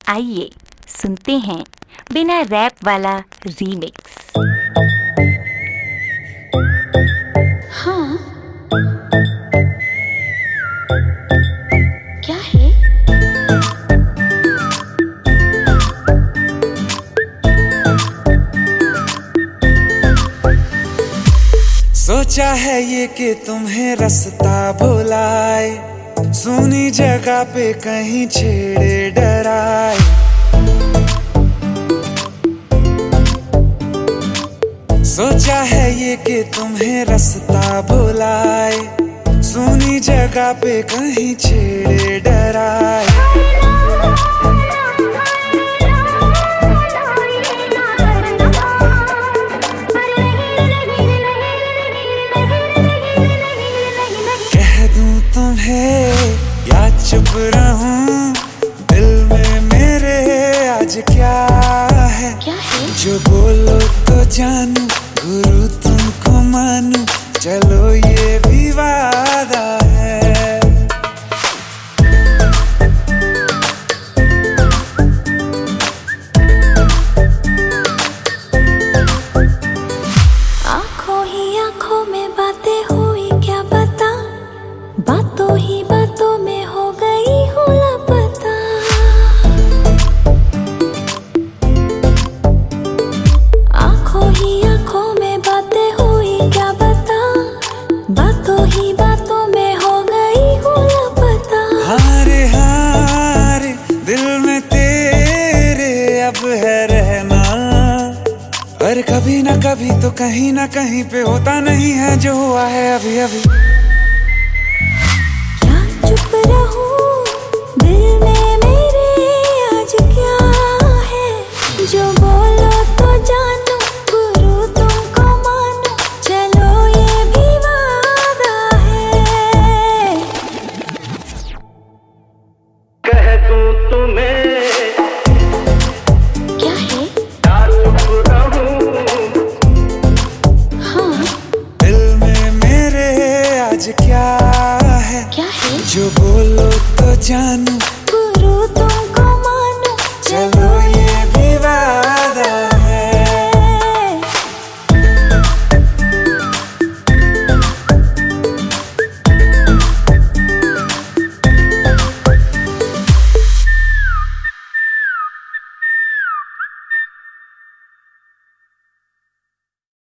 आइए सुनते हैं बिना रैप वाला रीमिक्स। हाँ, क्या है? सोचा है ये कि तुम्हें रास्ता भुलाए, सुनी जगह पे कहीं छेड़े डराए। सोचा है ये कि तुम्हें रास्ता भुलाए, सुनी जगह पे कहीं छेड़े डराए। या चुप रहूं, दिल में मेरे आज क्या है? जो बोलो तो जानू, गुरु तुमको मानू, चलो ये भी वादा है। आंखों ही आंखों में बातें हुई, क्या बता, बातों ही बातों में हो गई हूँ लापता। आंखों ही आंखों में बातें हुई, क्या बता, बातों ही बातों में हो गई हूँ लापता। हारे हारे दिल में तेरे अब है रहना, पर कभी ना कभी तो कहीं ना कहीं पे होता नहीं है जो हुआ है अभी अभी। चुप रहूं, दिल में मेरे आज क्या है? जो बोलो तो जानू, गुरु तुमको मानू, चलो ये भी वादा है। कह दूं तुम्हें क्या है? या चुप रहूं, हाँ, दिल में मेरे आज क्या है? क्या है? जो बोलो तो जानू,